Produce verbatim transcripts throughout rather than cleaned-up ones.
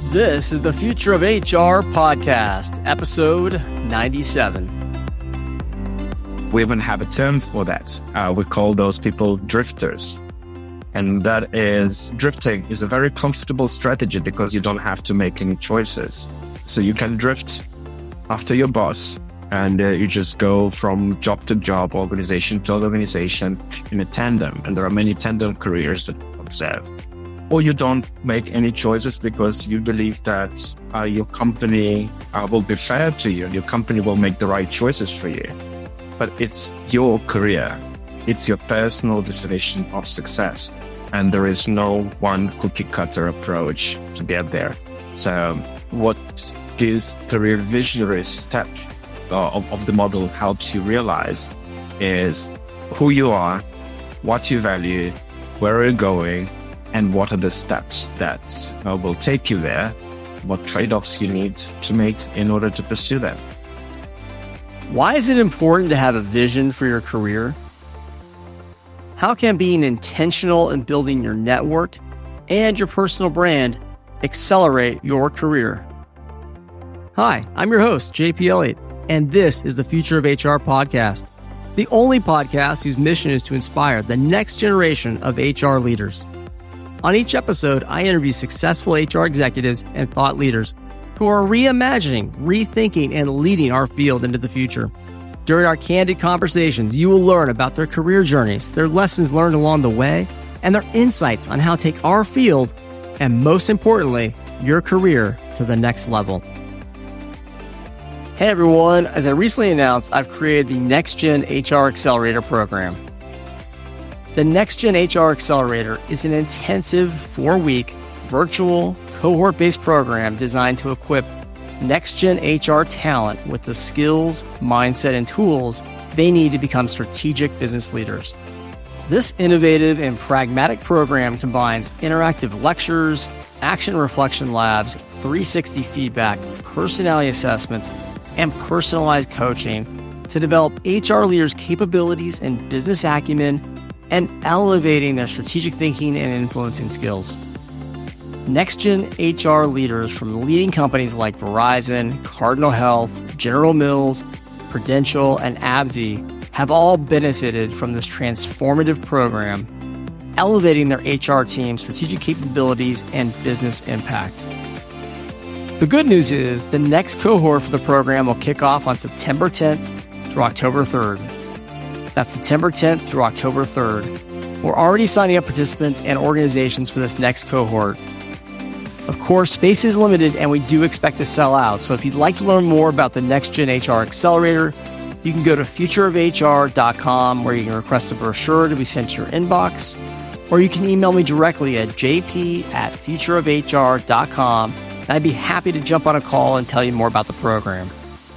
This is the Future of H R podcast, episode ninety-seven. We even have a term for that. Uh, we call those people drifters. And that is, drifting is a very comfortable strategy because you don't have to make any choices. So you can drift after your boss and uh, you just go from job to job, organization to organization in a tandem. And there are many tandem careers that observe. Or you don't make any choices because you believe that uh, your company uh, will be fair to you and your company will make the right choices for you. But it's your career. It's your personal definition of success. And there is no one cookie cutter approach to get there. So what this career visionary step uh, of, of the model helps you realize is who you are, what you value, where you're going, and what are the steps that uh, will take you there, what trade-offs you need to make in order to pursue them. Why is it important to have a vision for your career? How can being intentional in building your network and your personal brand accelerate your career? Hi, I'm your host, J P Elliott, and this is the Future of H R podcast, the only podcast whose mission is to inspire the next generation of H R leaders. On each episode, I interview successful H R executives and thought leaders who are reimagining, rethinking, and leading our field into the future. During our candid conversations, you will learn about their career journeys, their lessons learned along the way, and their insights on how to take our field, and most importantly, your career to the next level. Hey everyone, as I recently announced, I've created the Next Gen H R Accelerator program. The Next Gen H R Accelerator is an intensive four-week virtual cohort-based program designed to equip next-gen H R talent with the skills, mindset, and tools they need to become strategic business leaders. This innovative and pragmatic program combines interactive lectures, action reflection labs, three sixty feedback, personality assessments, and personalized coaching to develop H R leaders' capabilities and business acumen and elevating their strategic thinking and influencing skills. Next-gen H R leaders from leading companies like Verizon, Cardinal Health, General Mills, Prudential, and AbbVie have all benefited from this transformative program, elevating their H R team's strategic capabilities and business impact. The good news is the next cohort for the program will kick off on September tenth through October third. That's September tenth through October third. We're already signing up participants and organizations for this next cohort. Of course, space is limited and we do expect to sell out. So if you'd like to learn more about the Next Gen H R Accelerator, you can go to future of H R dot com where you can request a brochure to be sent to your inbox, or you can email me directly at j p at future of H R dot com, and I'd be happy to jump on a call and tell you more about the program.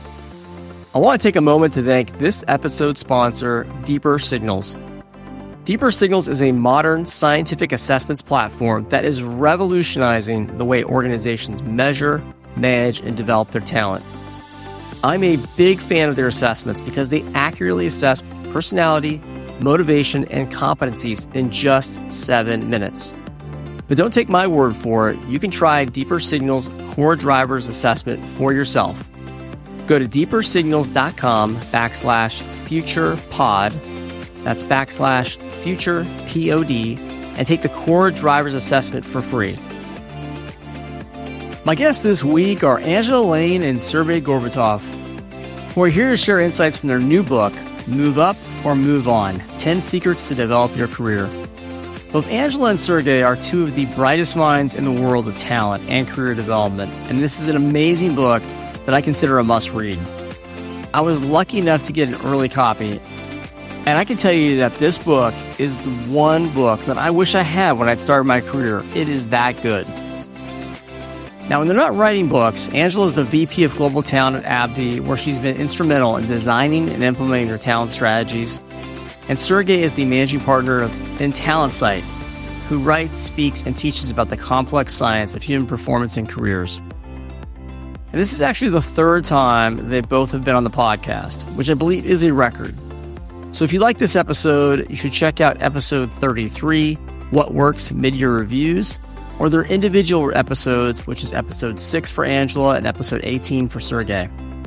I want to take a moment to thank this episode's sponsor, Deeper Signals. Deeper Signals is a modern scientific assessments platform that is revolutionizing the way organizations measure, manage, and develop their talent. I'm a big fan of their assessments because they accurately assess personality, motivation, and competencies in just seven minutes. But don't take my word for it. You can try Deeper Signals Core Drivers Assessment for yourself. Go to deepersignals.com backslash future pod. That's backslash future pod and take the Core Drivers Assessment for free. My guests this week are Angela Lane and Sergey Gorbatov, who are here to share insights from their new book, Move Up or Move On, ten Secrets to Develop Your Career. Both Angela and Sergey are two of the brightest minds in the world of talent and career development, and this is an amazing book that I consider a must-read. I was lucky enough to get an early copy, and I can tell you that this book is the one book that I wish I had when I started my career. It is that good. Now, when they're not writing books, Angela is the V P of Global Talent at AbbVie, where she's been instrumental in designing and implementing their talent strategies. And Sergey is the managing partner of InTalentSight, who writes, speaks, and teaches about the complex science of human performance and careers. And this is actually the third time they both have been on the podcast, which I believe is a record. So if you like this episode, you should check out episode thirty-three, What Works Mid-Year Reviews, or their individual episodes, which is episode six for Angela and episode eighteen for Sergey.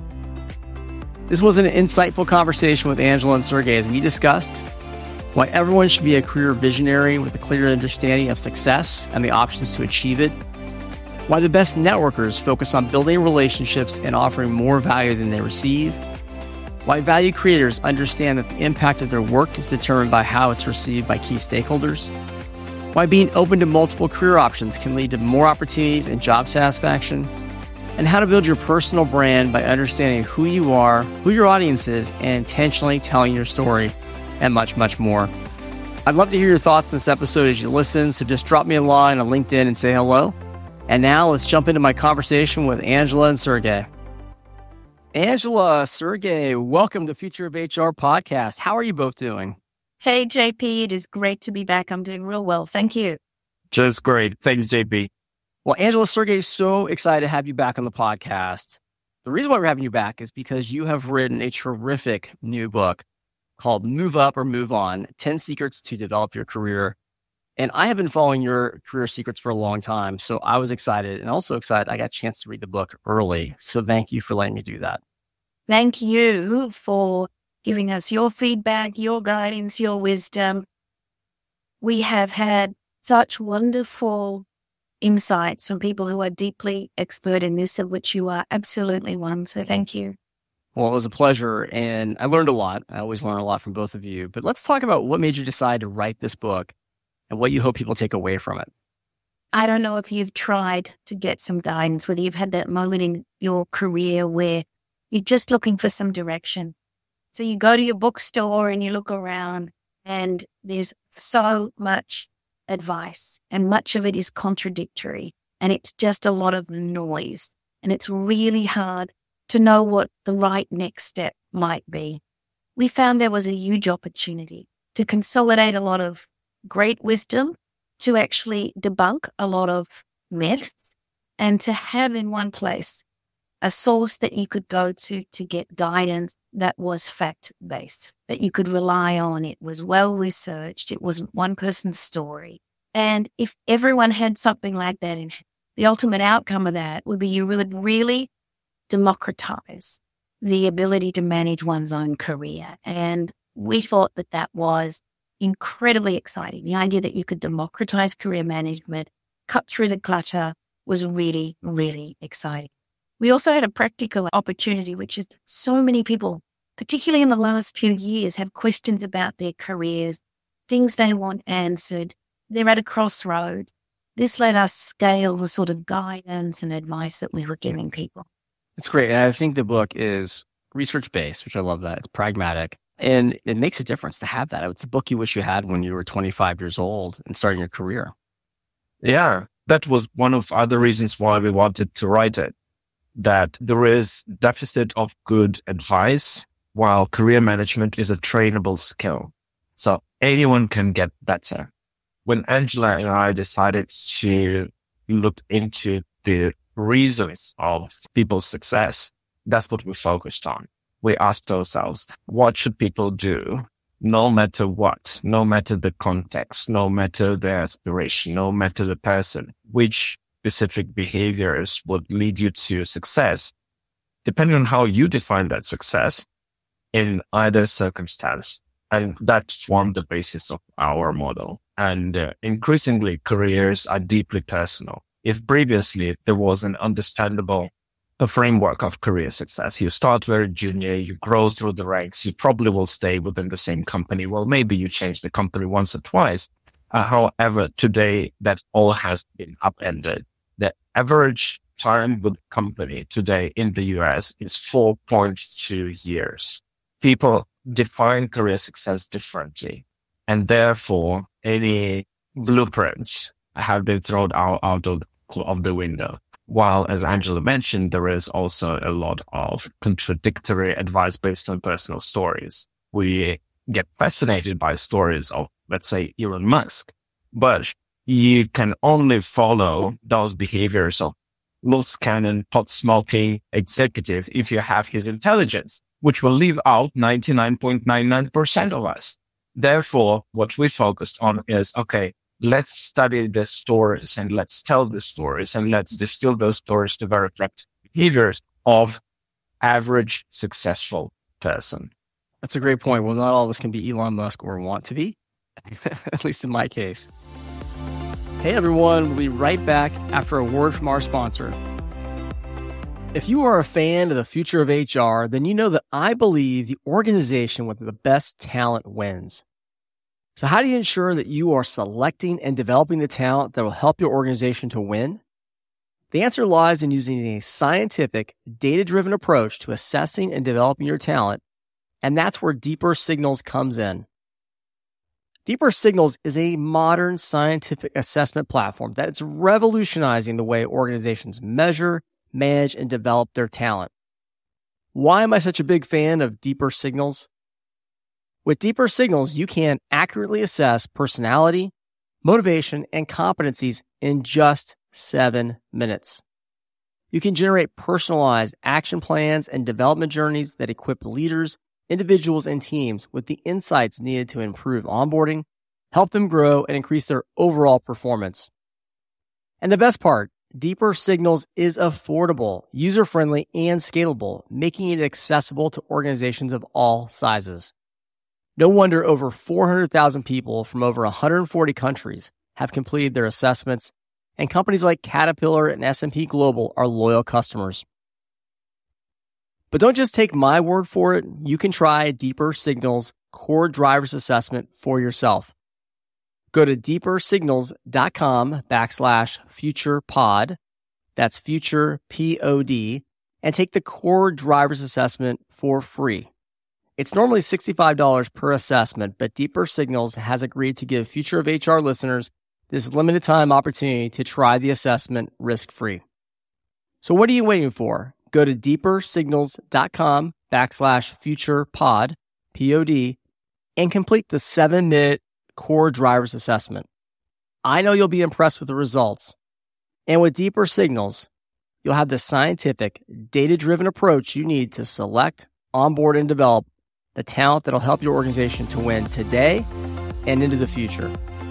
This was an insightful conversation with Angela and Sergey as we discussed why everyone should be a career visionary with a clear understanding of success and the options to achieve it, why the best networkers focus on building relationships and offering more value than they receive, why value creators understand that the impact of their work is determined by how it's received by key stakeholders, why being open to multiple career options can lead to more opportunities and job satisfaction, and how to build your personal brand by understanding who you are, who your audience is, and intentionally telling your story, and much, much more. I'd love to hear your thoughts on this episode as you listen, so just drop me a line on LinkedIn and say hello. And now let's jump into my conversation with Angela and Sergey. Angela, Sergey, welcome to Future of H R podcast. How are you both doing? Hey, J P, it is great to be back. I'm doing real well. Thank you. Just great. Thanks, J P. Well, Angela, Sergey, so excited to have you back on the podcast. The reason why we're having you back is because you have written a terrific new book called Move Up or Move On, ten Secrets to Develop Your Career. And I have been following your career secrets for a long time. So I was excited and also excited I got a chance to read the book early. So thank you for letting me do that. Thank you for giving us your feedback, your guidance, your wisdom. We have had such wonderful insights from people who are deeply expert in this, of which you are absolutely one. So thank you. Well, it was a pleasure, and I learned a lot. I always learn a lot from both of you. But let's talk about what made you decide to write this book and what you hope people take away from it. I don't know if you've tried to get some guidance, whether you've had that moment in your career where you're just looking for some direction. So you go to your bookstore and you look around, and there's so much advice, and much of it is contradictory, and it's just a lot of noise, and it's really hard to know what the right next step might be. We found there was a huge opportunity to consolidate a lot of great wisdom, to actually debunk a lot of myths, and to have in one place a source that you could go to to get guidance that was fact-based, that you could rely on. It was well-researched. It wasn't one person's story. And if everyone had something like that, in the ultimate outcome of that would be you would really democratize the ability to manage one's own career. And we thought that that was incredibly exciting. The idea that you could democratize career management, cut through the clutter, was really, really exciting. We also had a practical opportunity, which is so many people, particularly in the last few years, have questions about their careers, things they want answered. They're at a crossroads. This let us scale the sort of guidance and advice that we were giving people. It's great. And I think the book is research-based, which I love that. It's pragmatic. And it makes a difference to have that. It's a book you wish you had when you were twenty-five years old and starting your career. Yeah, that was one of the other reasons why we wanted to write it, that there is deficit of good advice, while career management is a trainable skill. So anyone can get better. When Angela and I decided to look into the reasons of people's success, that's what we focused on. We asked ourselves, what should people do, no matter what, no matter the context, no matter their aspiration, no matter the person, which specific behaviors would lead you to success, depending on how you define that success in either circumstance. And that formed the basis of our model. And uh, increasingly, careers are deeply personal. If previously there was an understandable a framework of career success, you start very junior, you grow through the ranks, you probably will stay within the same company. Well, maybe you change the company once or twice. Uh, however, today that all has been upended. The average time with the company today in the U S is four point two years. People define career success differently, and therefore any blueprints have been thrown out, out of, of the window. While, as Angela mentioned, there is also a lot of contradictory advice based on personal stories. We get fascinated by stories of, let's say, Elon Musk, but you can only follow those behaviors of loose cannon, pot smoking executive if you have his intelligence, which will leave out ninety-nine point nine nine percent of us. Therefore, what we focused on is, okay, let's study the stories and let's tell the stories and let's distill those stories to very reflect behaviors of average successful person. That's a great point. Well, not all of us can be Elon Musk or want to be, at least in my case. Hey, everyone. We'll be right back after a word from our sponsor. If you are a fan of the future of H R, then you know that I believe the organization with the best talent wins. So how do you ensure that you are selecting and developing the talent that will help your organization to win? The answer lies in using a scientific, data-driven approach to assessing and developing your talent, and that's where Deeper Signals comes in. Deeper Signals is a modern scientific assessment platform that is revolutionizing the way organizations measure, manage, and develop their talent. Why am I such a big fan of Deeper Signals? With Deeper Signals, you can accurately assess personality, motivation, and competencies in just seven minutes. You can generate personalized action plans and development journeys that equip leaders, individuals, and teams with the insights needed to improve onboarding, help them grow, and increase their overall performance. And the best part, Deeper Signals is affordable, user-friendly, and scalable, making it accessible to organizations of all sizes. No wonder over four hundred thousand people from over one hundred forty countries have completed their assessments, and companies like Caterpillar and S and P Global are loyal customers. But don't just take my word for it. You can try Deeper Signals Core Drivers Assessment for yourself. Go to deepersignals.com backslash future pod. That's future P O D, and take the Core Drivers Assessment for free. It's normally sixty-five dollars per assessment, but Deeper Signals has agreed to give Future of H R listeners this limited time opportunity to try the assessment risk-free. So what are you waiting for? Go to deepersignals.com backslash future pod, P O D, and complete the seven-minute Core Drivers Assessment. I know you'll be impressed with the results. And with Deeper Signals, you'll have the scientific, data-driven approach you need to select, onboard, and develop the talent that'll help your organization to win today and into the future.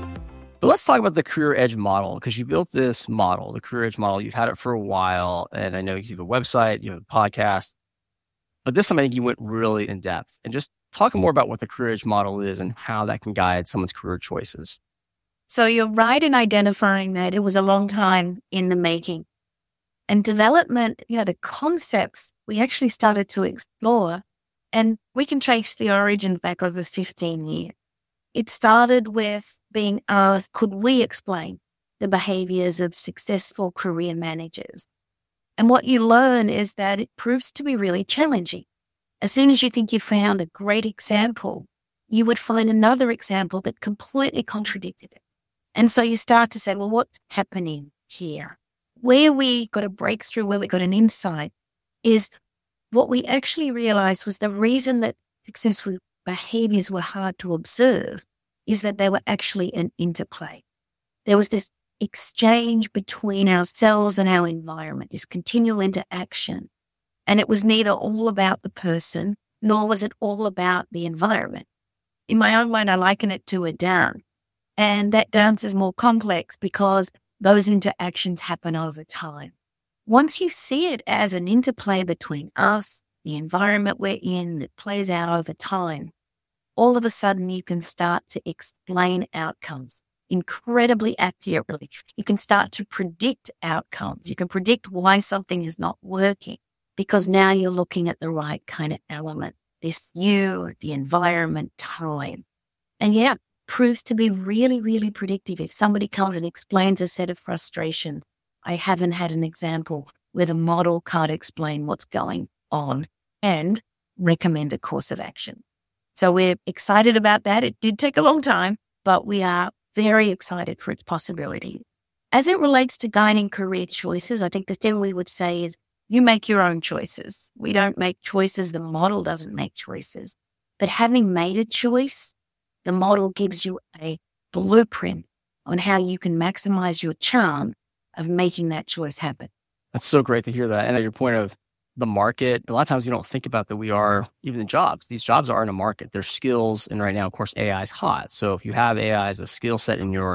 But let's talk about the Career Edge model, because you built this model, the Career Edge model. You've had it for a while, and I know you have a website, you have a podcast, but this time I think you went really in depth. And just talk more about what the Career Edge model is and how that can guide someone's career choices. So you're right in identifying that it was a long time in the making. And development, you know, the concepts we actually started to explore, and we can trace the origin back over fifteen years. It started with being asked, could we explain the behaviors of successful career managers? And what you learn is that it proves to be really challenging. As soon as you think you found a great example, you would find another example that completely contradicted it. And so you start to say, well, what's happening here? Where we got a breakthrough, where we got an insight, is what we actually realized was the reason that successful behaviors were hard to observe is that they were actually an interplay. There was this exchange between ourselves and our environment, this continual interaction. And it was neither all about the person, nor was it all about the environment. In my own mind, I liken it to a dance. And that dance is more complex because those interactions happen over time. Once you see it as an interplay between us, the environment we're in, that plays out over time, all of a sudden you can start to explain outcomes incredibly accurately. You can start to predict outcomes. You can predict why something is not working because now you're looking at the right kind of element. This you, the environment, time. And yeah, proves to be really, really predictive. If somebody comes and explains a set of frustrations, I haven't had an example where the model can't explain what's going on and recommend a course of action. So we're excited about that. It did take a long time, but we are very excited for its possibility. As it relates to guiding career choices, I think the thing we would say is you make your own choices. We don't make choices. The model doesn't make choices. But having made a choice, the model gives you a blueprint on how you can maximize your chance of making that choice happen. That's so great to hear that. And at your point of the market, a lot of times we don't think about that we are, even the jobs, these jobs are in a market. They're skills. And right now, of course, A I is hot. So if you have A I as a skill set in your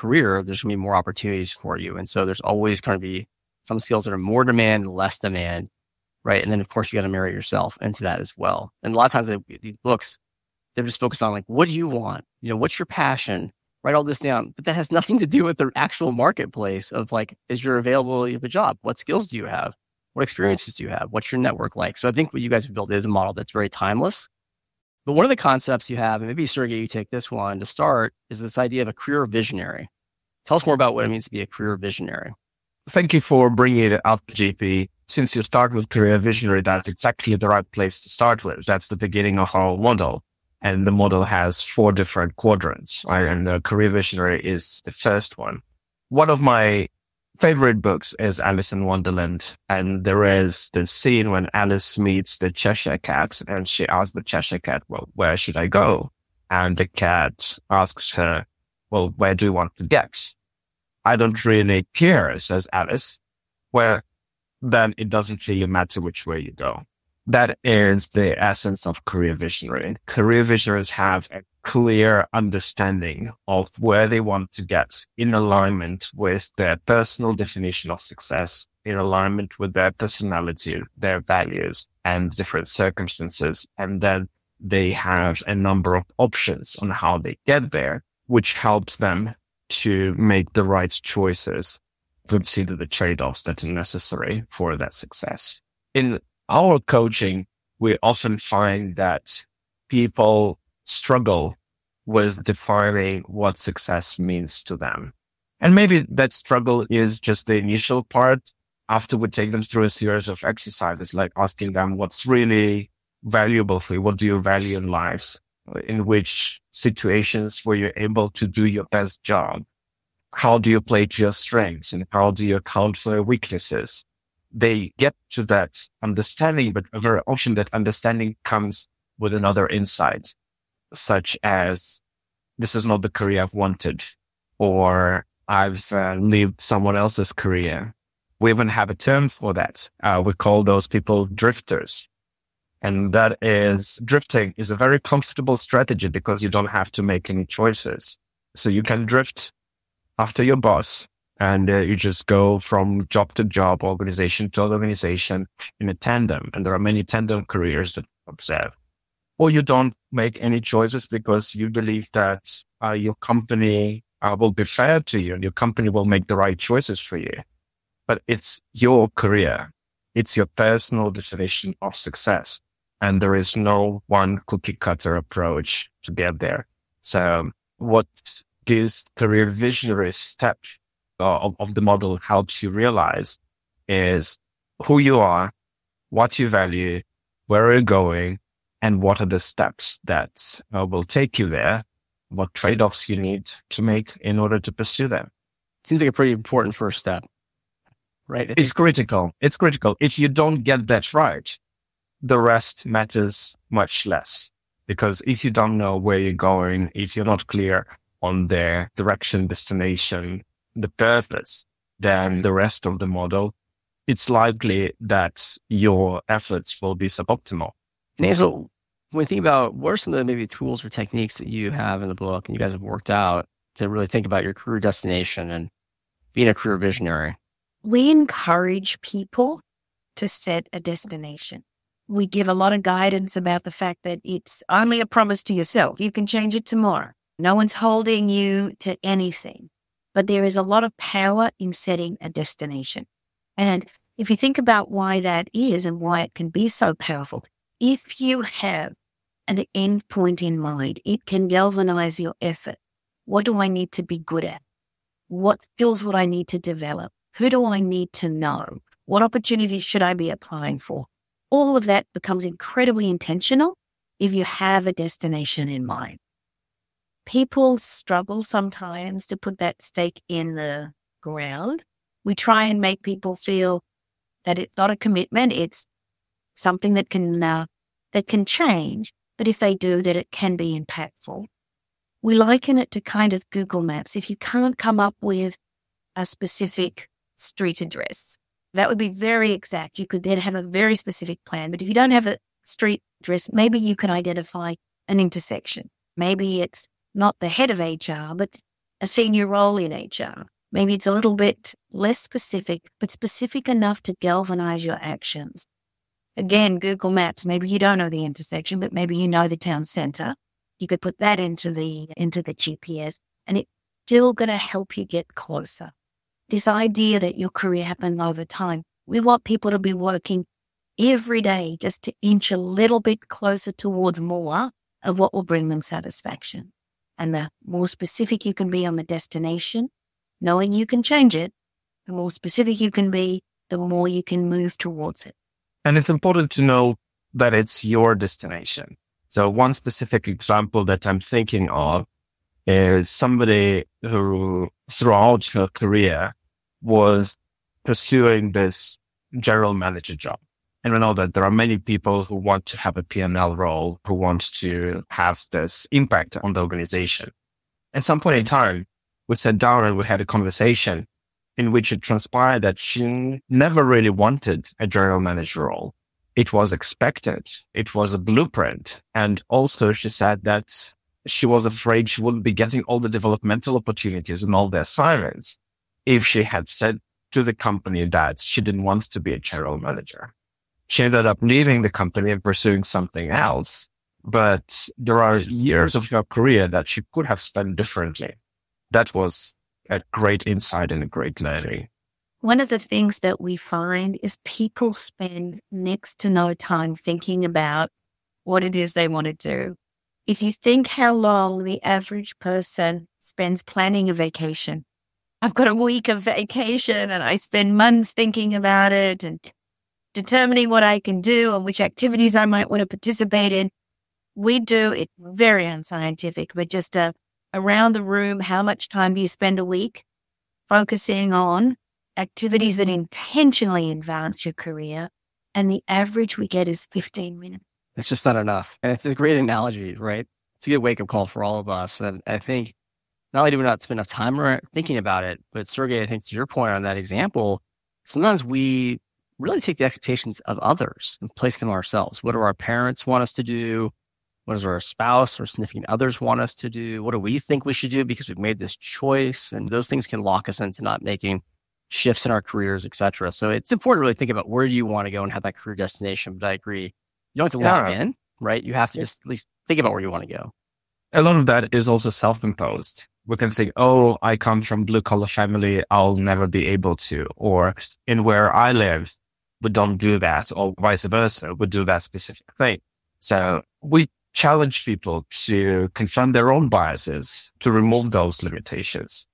career, there's going to be more opportunities for you. And so there's always going to be some skills that are more demand, less demand, right? And then, of course, you got to marry yourself into that as well. And a lot of times, they, these books, they're just focused on like, what do you want? You know, what's your passion? Write all this down. But that has nothing to do with the actual marketplace of like, is your availability of a job? What skills do you have? What experiences do you have? What's your network like? So I think what you guys have built is a model that's very timeless. But one of the concepts you have, and maybe Sergey, you take this one to start, is this idea of a career visionary. Tell us more about what it means to be a career visionary. Thank you for bringing it up, G P. Since you start with career visionary, that's exactly the right place to start with. That's the beginning of our model. And the model has four different quadrants, right? And the career visionary is the first one. One of my favorite books is Alice in Wonderland. And there is the scene when Alice meets the Cheshire Cat and she asks the Cheshire Cat, well, where should I go? And the cat asks her, well, where do you want to get? I don't really care, says Alice. Well, then it doesn't really matter which way you go. That is the essence of career visionary. Career visionaries have a clear understanding of where they want to get in alignment with their personal definition of success, in alignment with their personality, their values, and different circumstances. And then they have a number of options on how they get there, which helps them to make the right choices, consider the trade-offs that are necessary for that success. In our coaching, we often find that people struggle with defining what success means to them. And maybe that struggle is just the initial part after we take them through a series of exercises, like asking them what's really valuable for you. What do you value in life? In which situations were you able to do your best job? How do you play to your strengths and how do you account for your weaknesses? They get to that understanding, but very often that understanding comes with another insight, such as this is not the career I've wanted, or I've uh, lived someone else's career. We even have a term for that. Uh, we call those people drifters. And that is, drifting is a very comfortable strategy because you don't have to make any choices. So you can drift after your boss and uh, you just go from job to job, organization to organization in a tandem. And there are many tandem careers that I observe. Or you don't make any choices because you believe that uh, your company uh, will be fair to you and your company will make the right choices for you. But it's your career. It's your personal definition of success. And there is no one cookie cutter approach to get there. So what this career visionary step uh, of, of the model helps you realize is who you are, what you value, where are you going, and what are the steps that uh, will take you there, what trade-offs you need to make in order to pursue them. Seems like a pretty important first step, right? It's think- critical. It's critical. If you don't get that right, the rest matters much less. Because if you don't know where you're going, if you're not clear on the direction, destination, the purpose, then the rest of the model, it's likely that your efforts will be suboptimal. And Ansel, when you think about what are some of the maybe tools or techniques that you have in the book and you guys have worked out to really think about your career destination and being a career visionary? We encourage people to set a destination. We give a lot of guidance about the fact that it's only a promise to yourself. You can change it tomorrow. No one's holding you to anything. But there is a lot of power in setting a destination. And if you think about why that is and why it can be so powerful, if you have an end point in mind, it can galvanize your effort. What do I need to be good at? What skills would I need to develop? Who do I need to know? What opportunities should I be applying for? All of that becomes incredibly intentional if you have a destination in mind. People struggle sometimes to put that stake in the ground. We try and make people feel that it's not a commitment. It's something that can uh, that can change. But if they do, that it can be impactful. We liken it to kind of Google Maps. If you can't come up with a specific street address, that would be very exact. You could then have a very specific plan. But if you don't have a street address, maybe you can identify an intersection. Maybe it's not the head of H R, but a senior role in H R. Maybe it's a little bit less specific, but specific enough to galvanize your actions. Again, Google Maps, maybe you don't know the intersection, but maybe you know the town center. You could put that into the into the G P S, and it's still going to help you get closer. This idea that your career happens over time. We want people to be working every day just to inch a little bit closer towards more of what will bring them satisfaction. And the more specific you can be on the destination, knowing you can change it, the more specific you can be, the more you can move towards it. And it's important to know that it's your destination. So one specific example that I'm thinking of is somebody who throughout her career was pursuing this general manager job. And we know that there are many people who want to have a P and L role, who want to have this impact on the organization. At some point in time, we sat down and we had a conversation in which it transpired that she never really wanted a general manager role. It was expected. It was a blueprint. And also she said that she was afraid she wouldn't be getting all the developmental opportunities and all the assignments if she had said to the company that she didn't want to be a general manager. She ended up leaving the company and pursuing something else. But there are years of her career that she could have spent differently. That was a great insight and a great learning. One of the things that we find is people spend next to no time thinking about what it is they want to do. If you think how long the average person spends planning a vacation, I've got a week of vacation and I spend months thinking about it and determining what I can do and which activities I might want to participate in. We do it very unscientific, but just a around the room, how much time do you spend a week focusing on activities that intentionally advance your career? And the average we get is fifteen minutes. It's just not enough. And it's a great analogy, right? It's a good wake-up call for all of us. And I think not only do we not spend enough time thinking about it, but Sergey, I think to your point on that example, sometimes we really take the expectations of others and place them on ourselves. What do our parents want us to do? What does our spouse or significant others want us to do? What do we think we should do because we've made this choice? And those things can lock us into not making shifts in our careers, et cetera. So it's important to really think about where do you want to go and have that career destination. But I agree, you don't have to lock Yeah. in, right? You have to just at least think about where you want to go. A lot of that is also self-imposed. We can think, oh, I come from blue collar family, I'll never be able to. Or in where I live, we don't do that, or vice versa, we do that specific thing. So we challenge people to confront their own biases, to remove those limitations.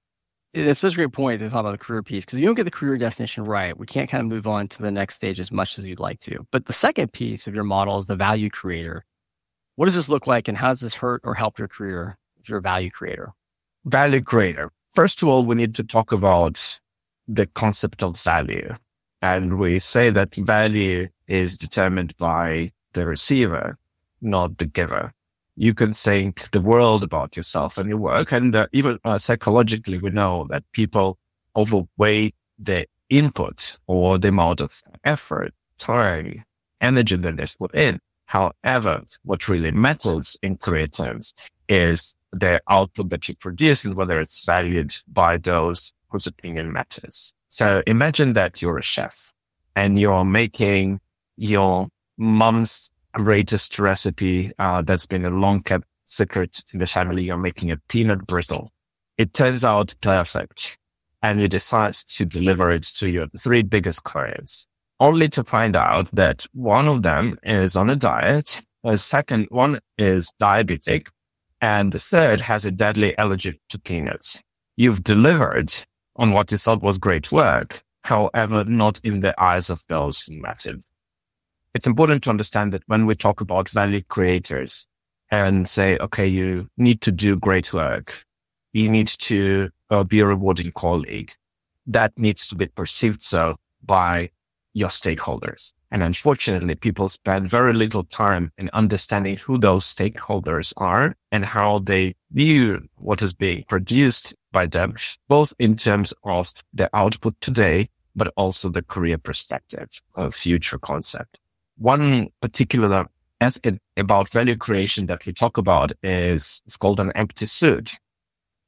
It's such a great point to talk about the career piece, because if you don't get the career destination right, we can't kind of move on to the next stage as much as you'd like to. But the second piece of your model is the value creator. What does this look like, and how does this hurt or help your career if you're a value creator? Value creator. First of all, we need to talk about the concept of value. And we say that value is determined by the receiver, not the giver. You can think the world about yourself and your work. And uh, even uh, psychologically, we know that people overweight the input or the amount of effort, time, energy that they put in. However, what really matters in career terms is the output that you produce and whether it's valued by those whose opinion matters. So imagine that you're a chef and you're making your mom's greatest recipe uh, that's been a long kept secret in the family. You're making a peanut brittle. It turns out perfect. And you decide to deliver it to your three biggest clients, only to find out that one of them is on a diet, the second one is diabetic, and the third has a deadly allergy to peanuts. You've delivered on what you thought was great work, however, not in the eyes of those who mattered. It's important to understand that when we talk about value creators and say, okay, you need to do great work, you need to uh, be a rewarding colleague, that needs to be perceived so by your stakeholders. And unfortunately, people spend very little time in understanding who those stakeholders are and how they view what is being produced by them, both in terms of the output today, but also the career perspective of future concept. One particular aspect about value creation that we talk about is it's called an empty suit.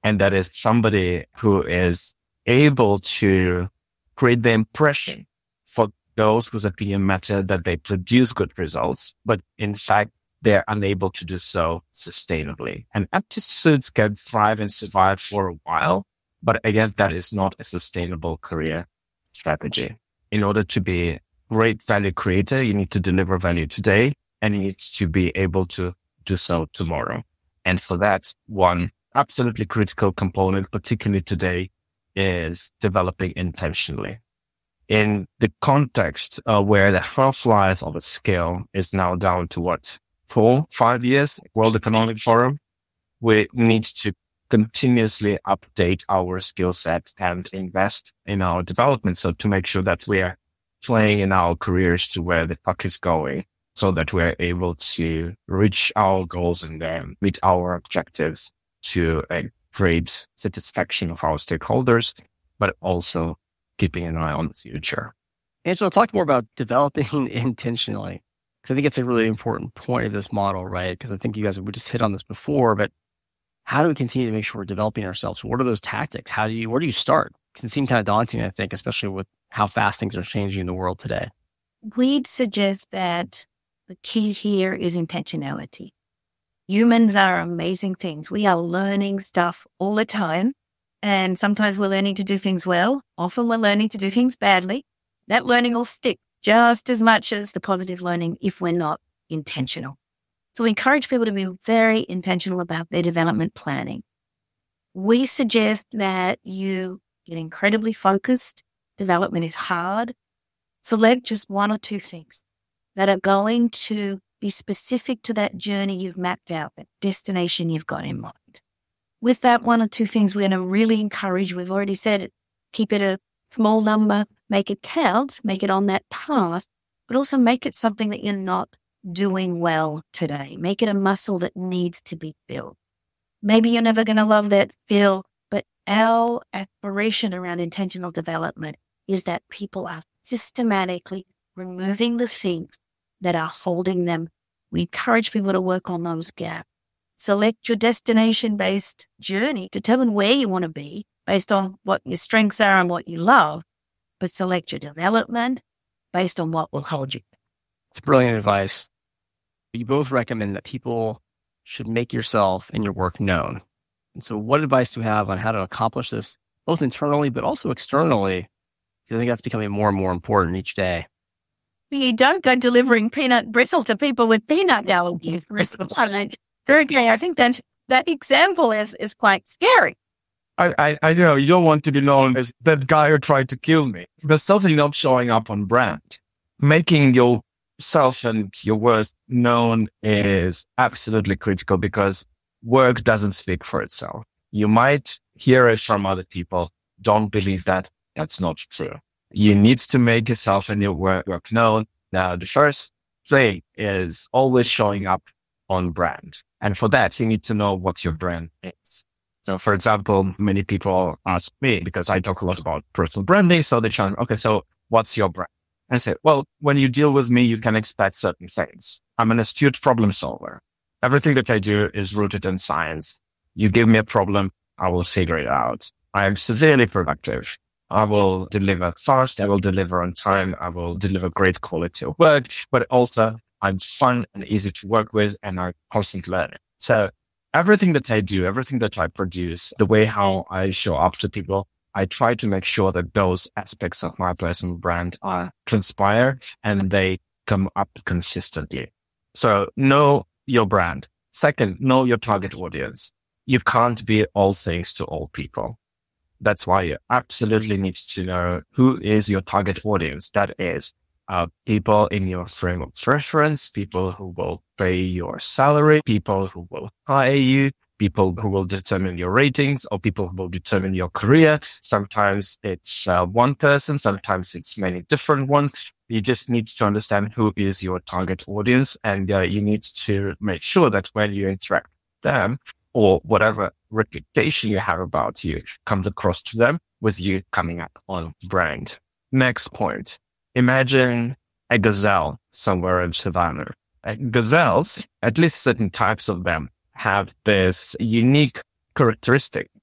And that is somebody who is able to create the impression for those whose opinion matter that they produce good results, but in fact, they're unable to do so sustainably. And aptitudes can thrive and survive for a while, but again, that is not a sustainable career strategy. In order to be a great value creator, you need to deliver value today, and you need to be able to do so tomorrow. And for that, one absolutely critical component, particularly today, is developing intentionally. In the context uh, where the half-life of a skill is now down to what, four, five years, World Economic Forum, we need to continuously update our skill set and invest in our development. So to make sure that we are playing in our careers to where the puck is going, so that we're able to reach our goals and then meet our objectives to a great satisfaction of our stakeholders, but also keeping an eye on the future. Angelo, talk more about developing intentionally, because I think it's a really important point of this model, right? Because I think you guys, we just hit on this before, but how do we continue to make sure we're developing ourselves? What are those tactics? How do you, where do you start? It can seem kind of daunting, I think, especially with how fast things are changing in the world today. We'd suggest that the key here is intentionality. Humans are amazing things. We are learning stuff all the time. And sometimes we're learning to do things well. Often we're learning to do things badly. That learning will stick just as much as the positive learning if we're not intentional. So we encourage people to be very intentional about their development planning. We suggest that you get incredibly focused. Development is hard. Select just one or two things that are going to be specific to that journey you've mapped out, that destination you've got in mind. With that one or two things, we're going to really encourage, we've already said it, keep it a small number, make it count, make it on that path, but also make it something that you're not doing well today. Make it a muscle that needs to be built. Maybe you're never going to love that skill, but our aspiration around intentional development is that people are systematically removing the things that are holding them. We encourage people to work on those gaps. Select your destination-based journey. Determine where you want to be based on what your strengths are and what you love, but select your development based on what will hold you. It's brilliant advice. You both recommend that people should make yourself and your work known. And so what advice do you have on how to accomplish this, both internally, but also externally? Because I think that's becoming more and more important each day. You don't go delivering peanut brittle to people with peanut allergies. Okay, I think that that example is, is quite scary. I, I, I know you don't want to be known as that guy who tried to kill me. There's certainly not showing up on brand. Making yourself and your worth known is absolutely critical because work doesn't speak for itself. You might hear it from other people. Don't believe that. That's not true. You need to make yourself and your work, work known. Now, the first thing is always showing up on brand. And for that, you need to know what your brand is. So, for example, many people ask me, because I talk a lot about personal branding, so they challenge, okay, so what's your brand? And I say, well, when you deal with me, you can expect certain things. I'm an astute problem solver. Everything that I do is rooted in science. You give me a problem, I will figure it out. I am severely productive. I will deliver fast. I will deliver on time. I will deliver great quality of work, but also I'm fun and easy to work with and I'm constantly learning. So everything that I do, everything that I produce, the way how I show up to people, I try to make sure that those aspects of my personal brand are transpire and they come up consistently. So know your brand. Second, know your target audience. You can't be all things to all people. That's why you absolutely need to know who is your target audience. That is uh, people in your frame of reference, people who will pay your salary, people who will hire you, people who will determine your ratings, or people who will determine your career. Sometimes it's uh, one person, sometimes it's many different ones. You just need to understand who is your target audience, and uh, you need to make sure that when you interact with them, or whatever reputation you have about you comes across to them with you coming up on brand. Next point. Imagine a gazelle somewhere in savannah. Uh, gazelles, at least certain types of them, have this unique characteristic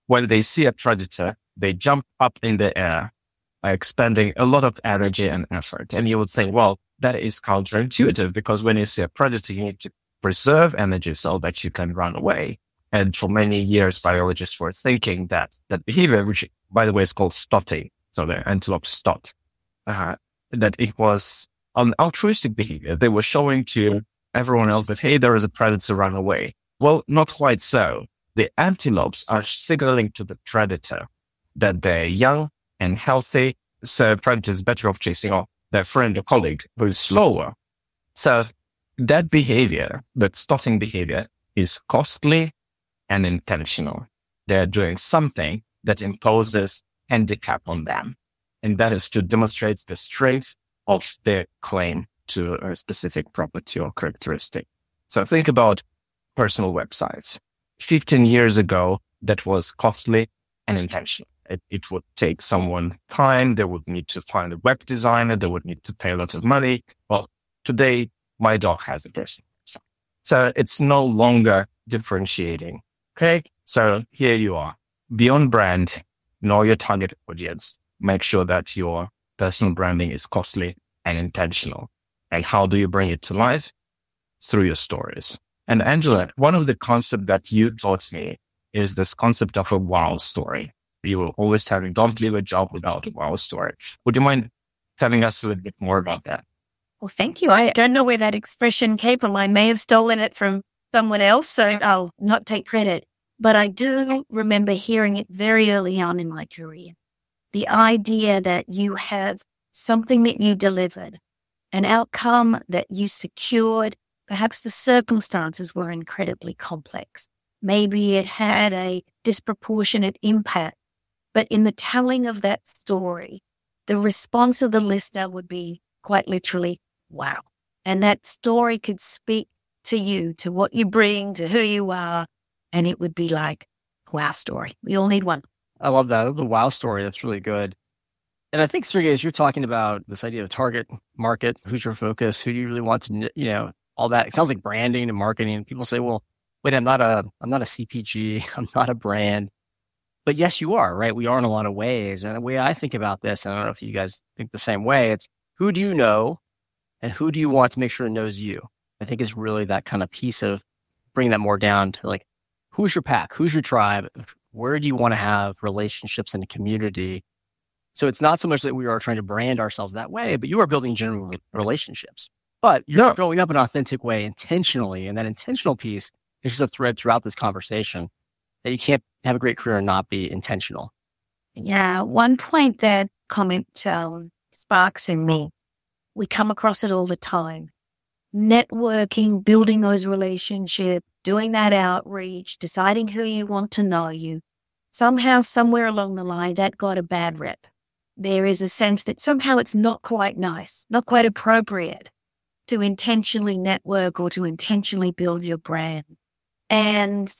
when they see a predator, they jump up in the air, expending a lot of energy and effort. And you would say, well, that is counterintuitive, because when you see a predator, you need to preserve energy so that you can run away. And for many years, biologists were thinking that that behavior, which by the way is called stotting, so the antelope stot, uh, that it was an altruistic behavior. They were showing to everyone else that, hey, there is a predator, run away. Well, not quite so. The antelopes are signaling to the predator that they're young and healthy, so the predator is better off chasing off their friend or colleague who is slower. So that behavior, that stotting behavior, is costly and intentional. They're doing something that imposes handicap on them, and that is to demonstrate the strength of their claim to a specific property or characteristic. So think about personal websites. fifteen years ago, that was costly and intentional. It, it would take someone time. They would need to find a web designer. They would need to pay a lot of money. Well, today, my dog has a personal website. So it's no longer differentiating. Okay. So here you are. Beyond brand, know your target audience. Make sure that your personal branding is costly and intentional. And how do you bring it to life? Through your stories. And Angela, one of the concepts that you taught me is this concept of a wow story. You were always telling, don't leave a job without a wow story. Would you mind telling us a little bit more about that? Well, thank you. I don't know where that expression came from. I may have stolen it from someone else, so I'll not take credit. But I do remember hearing it very early on in my career. The idea that you have something that you delivered, an outcome that you secured. Perhaps the circumstances were incredibly complex. Maybe it had a disproportionate impact. But in the telling of that story, the response of the listener would be quite literally, wow. And that story could speak to you, to what you bring, to who you are. And it would be like, wow story. We all need one. I love that. The wow story. That's really good. And I think, Sergey, as you're talking about this idea of target market, who's your focus, who do you really want to, you know, all that, it sounds like branding and marketing. People say, well, wait, I'm not a, I'm not a C P G. I'm not a brand. But yes, you are, right? We are in a lot of ways. And the way I think about this, and I don't know if you guys think the same way, it's who do you know and who do you want to make sure knows you? I think is really that kind of piece of bringing that more down to like, who's your pack? Who's your tribe? Where do you want to have relationships in a community? So it's not so much that we are trying to brand ourselves that way, but you are building genuine relationships. But you're Yeah. growing up in an authentic way intentionally. And that intentional piece is just a thread throughout this conversation that you can't have a great career and not be intentional. Yeah, one point that comment um, sparks in me, we come across it all the time. Networking, building those relationships, doing that outreach, deciding who you want to know you. Somehow, somewhere along the line, that got a bad rep. There is a sense that somehow it's not quite nice, not quite appropriate to intentionally network or to intentionally build your brand. And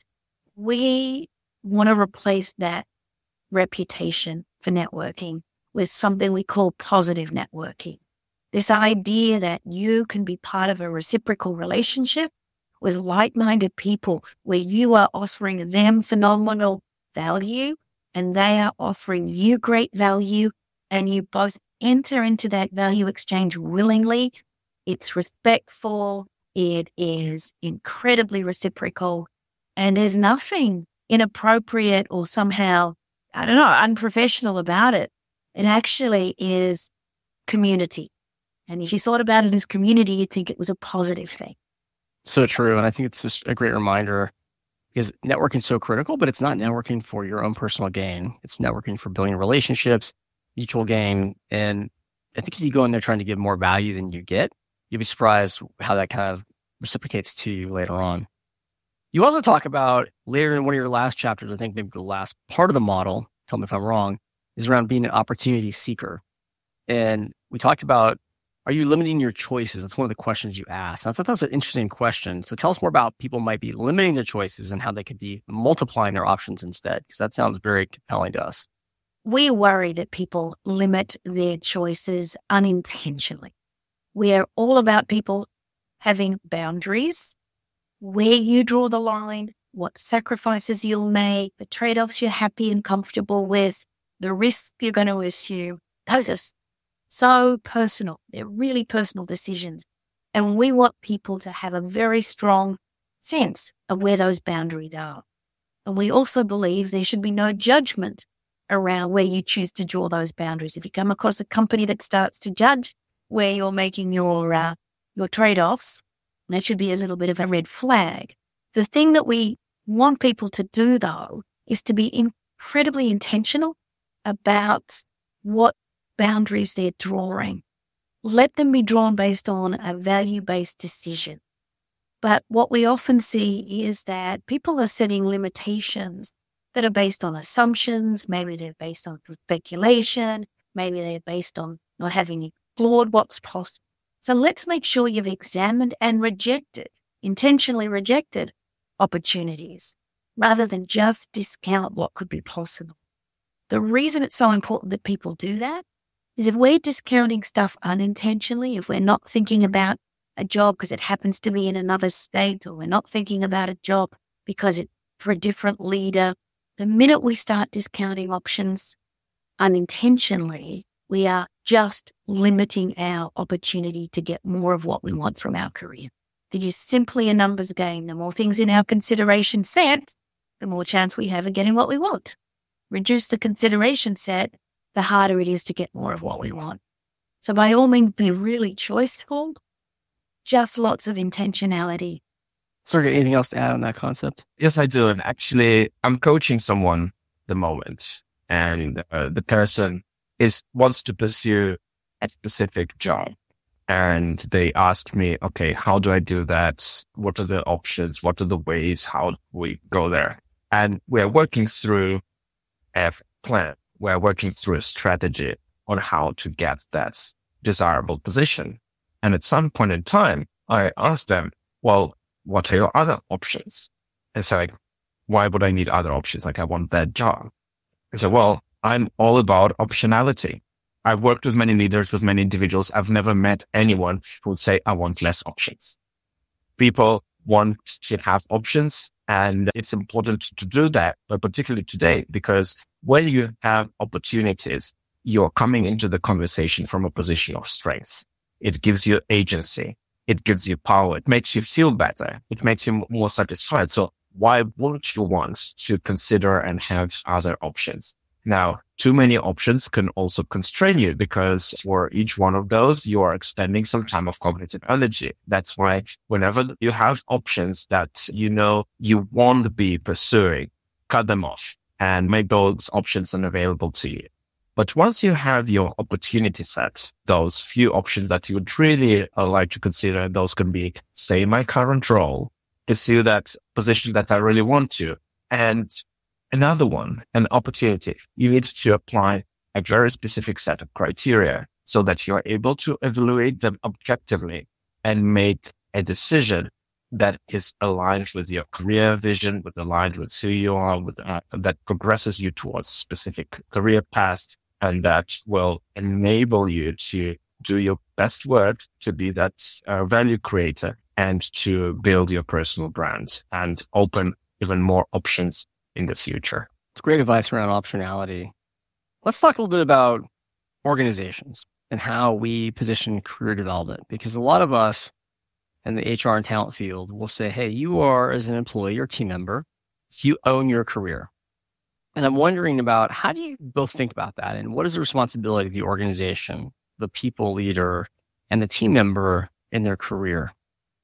we want to replace that reputation for networking with something we call positive networking. This idea that you can be part of a reciprocal relationship with like-minded people where you are offering them phenomenal value and they are offering you great value, and you both enter into that value exchange willingly. It's respectful. It is incredibly reciprocal. And there's nothing inappropriate or somehow, I don't know, unprofessional about it. It actually is community. And if you thought about it as community, you'd think it was a positive thing. So true. And I think it's just a great reminder because networking is so critical, but it's not networking for your own personal gain. It's networking for building relationships, mutual gain. And I think if you go in there trying to give more value than you get, you'll be surprised how that kind of reciprocates to you later on. You also talk about later in one of your last chapters, I think maybe the last part of the model, tell me if I'm wrong, is around being an opportunity seeker. And we talked about, are you limiting your choices? That's one of the questions you asked. I thought that was an interesting question. So tell us more about people might be limiting their choices and how they could be multiplying their options instead, because that sounds very compelling to us. We worry that people limit their choices unintentionally. We are all about people having boundaries, where you draw the line, what sacrifices you'll make, the trade-offs you're happy and comfortable with, the risks you're going to assume. Those are so personal. They're really personal decisions. And we want people to have a very strong sense of where those boundaries are. And we also believe there should be no judgment around where you choose to draw those boundaries. If you come across a company that starts to judge where you're making your uh, your trade-offs, that should be a little bit of a red flag. The thing that we want people to do, though, is to be incredibly intentional about what boundaries they're drawing. Let them be drawn based on a value-based decision. But what we often see is that people are setting limitations that are based on assumptions. Maybe they're based on speculation. Maybe they're based on not having explored what's possible. So let's make sure you've examined and rejected, intentionally rejected opportunities rather than just discount what could be possible. The reason it's so important that people do that is if we're discounting stuff unintentionally, if we're not thinking about a job because it happens to be in another state, or we're not thinking about a job because it's for a different leader, the minute we start discounting options unintentionally, we are just limiting our opportunity to get more of what we want from our career. It is simply a numbers game. The more things in our consideration set, the more chance we have of getting what we want. Reduce the consideration set, the harder it is to get more of what we want. So by all means, be really choiceful, just lots of intentionality. Sorry, anything else to add on that concept? Yes, I do. And actually, I'm coaching someone at the moment, and uh, the person is wants to pursue a specific job. And they asked me, okay, how do I do that? What are the options? What are the ways? How do we go there? And we're working through a plan. We're working through a strategy on how to get that desirable position. And at some point in time, I asked them, well, what are your other options? And so like, why would I need other options? Like, I want that job. I said, well, I'm all about optionality. I've worked with many leaders, with many individuals. I've never met anyone who would say, I want less options. People want to have options, and it's important to do that, but particularly today, because when you have opportunities, you're coming into the conversation from a position of strength. It gives you agency. It gives you power. It makes you feel better. It makes you more satisfied. So why wouldn't you want to consider and have other options? Now, too many options can also constrain you, because for each one of those, you are expending some time of cognitive energy. That's why whenever you have options that you know you won't be pursuing, cut them off and make those options unavailable to you. But once you have your opportunity set, those few options that you would really like to consider, those can be, stay in my current role, pursue that position that I really want to, and another one, an opportunity. You need to apply a very specific set of criteria so that you're able to evaluate them objectively and make a decision that is aligned with your career vision, with aligned with who you are, with uh, that progresses you towards a specific career path, and that will enable you to do your best work to be that uh, value creator and to build your personal brand and open even more options in the future. It's great advice around optionality. Let's talk a little bit about organizations and how we position career development, because a lot of us in the H R and talent field will say, hey, you are, as an employee or team member, you own your career. And I'm wondering about, how do you both think about that? And what is the responsibility of the organization, the people leader, and the team member in their career?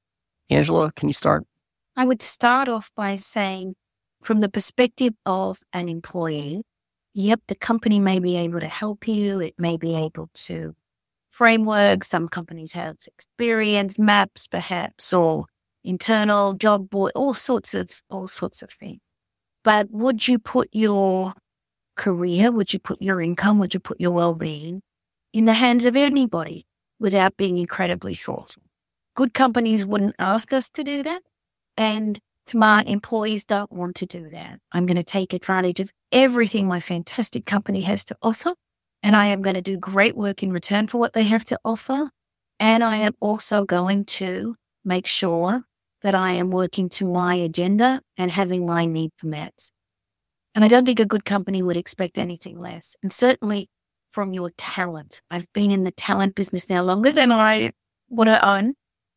Angela, can you start? I would start off by saying, from the perspective of an employee, yep, the company may be able to help you. It may be able to framework. Some companies have experience maps, perhaps, or internal job board, all sorts of, all sorts of things. But would you put your career, would you put your income, would you put your well-being in the hands of anybody without being incredibly thoughtful? Good companies wouldn't ask us to do that. And smart employees don't want to do that. I'm going to take advantage of everything my fantastic company has to offer, and I am going to do great work in return for what they have to offer. And I am also going to make sure that I am working to my agenda and having my needs met. And I don't think a good company would expect anything less. And certainly from your talent. I've been in the talent business now longer than I want to own.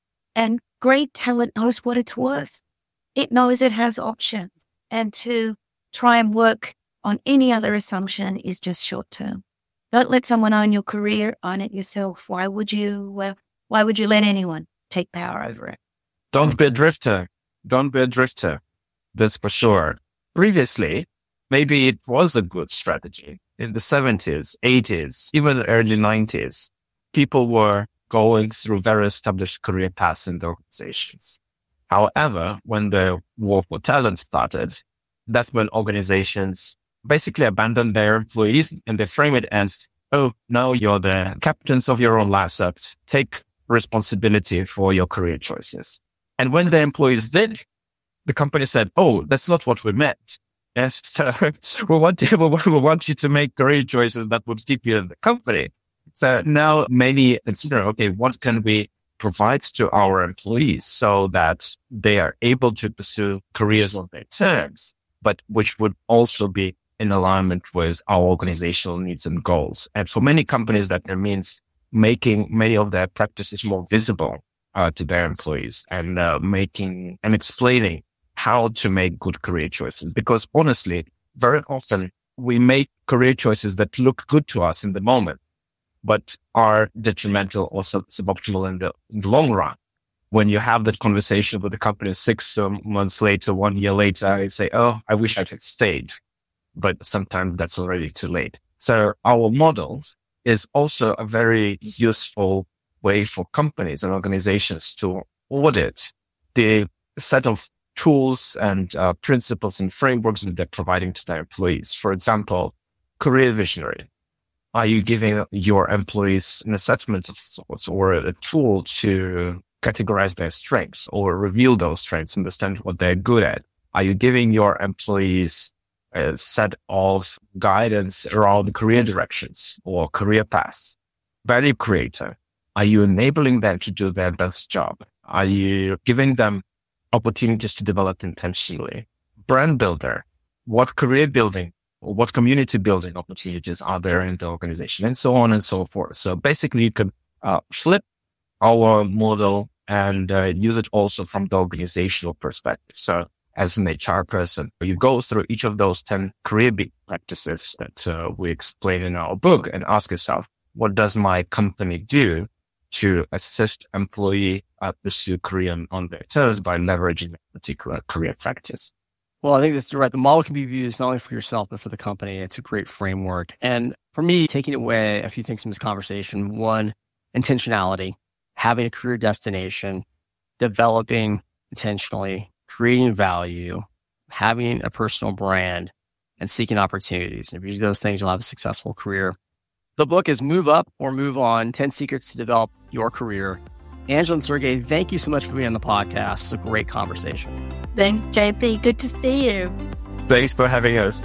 And great talent knows what it's worth. It knows it has options. And to try and work on any other assumption is just short term. Don't let someone own your career, own it yourself. Why would you, uh, why would you let anyone take power over it? Don't be a drifter. Don't be a drifter. That's for sure. Previously, maybe it was a good strategy. In the seventies, eighties, even the early nineties, people were going through very established career paths in the organizations. However, when the war for talent started, that's when organizations basically abandoned their employees and they frame it as, oh, now you're the captains of your own lives. Take responsibility for your career choices. And when the employees did, the company said, oh, that's not what we meant. Yes, so we want, you, we want you to make career choices that would keep you in the company. So now many consider, okay, what can we provide to our employees so that they are able to pursue careers on their terms, but which would also be in alignment with our organizational needs and goals. And for many companies, that means making many of their practices more visible uh, to their employees and uh, making and explaining how to make good career choices. Because honestly, very often we make career choices that look good to us in the moment, but are detrimental or sub- suboptimal in the, in the long run. When you have that conversation with the company six um, months later, one year later, I say, oh, I wish I had stayed. But sometimes that's already too late. So our model is also a very useful way for companies and organizations to audit the set of tools and uh, principles and frameworks that they're providing to their employees. For example, career visionary. Are you giving your employees an assessment of sorts or a tool to categorize their strengths or reveal those strengths, understand what they're good at? Are you giving your employees a set of guidance around career directions or career paths? Value creator. Are you enabling them to do their best job? Are you giving them opportunities to develop intentionally? Brand builder. What career building or what community building opportunities are there in the organization, and so on and so forth. So basically you can uh, flip our model and uh, use it also from the organizational perspective. So as an H R person, you go through each of those ten career practices that uh, we explain in our book and ask yourself, what does my company do to assist employee uh, pursue career on their terms by leveraging a particular career practice? Well, I think that's right. The model can be used not only for yourself, but for the company. It's a great framework. And for me, taking away a few things from this conversation: one, intentionality, having a career destination, developing intentionally, creating value, having a personal brand, and seeking opportunities. And if you do those things, you'll have a successful career. The book is Move Up or Move On, ten Secrets to Develop Your Career. Angela and Sergey, thank you so much for being on the podcast. It's a great conversation. Thanks, J P. Good to see you. Thanks for having us.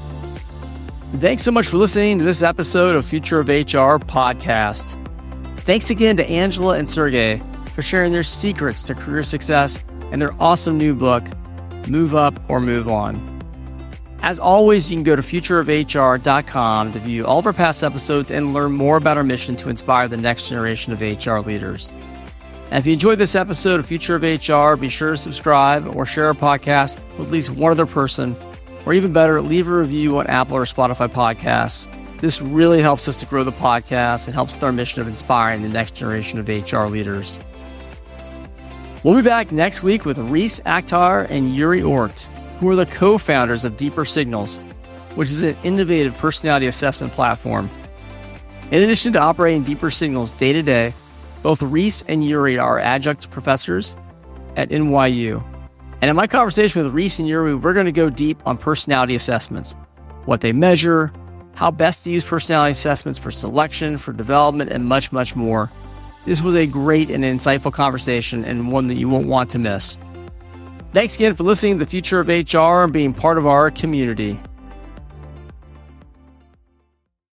Thanks so much for listening to this episode of Future of H R podcast. Thanks again to Angela and Sergey for sharing their secrets to career success and their awesome new book, Move Up or Move On. As always, you can go to future of H R dot com to view all of our past episodes and learn more about our mission to inspire the next generation of H R leaders. And if you enjoyed this episode of Future of H R, be sure to subscribe or share our podcast with at least one other person, or even better, leave a review on Apple or Spotify podcasts. This really helps us to grow the podcast and helps with our mission of inspiring the next generation of H R leaders. We'll be back next week with Reese Akhtar and Yuri Ort, who are the co-founders of Deeper Signals, which is an innovative personality assessment platform. In addition to operating Deeper Signals day to day, both Reese and Yuri are adjunct professors at N Y U. And in my conversation with Reese and Yuri, we're going to go deep on personality assessments, what they measure, how best to use personality assessments for selection, for development, and much, much more. This was a great and insightful conversation and one that you won't want to miss. Thanks again for listening to The Future of H R and being part of our community.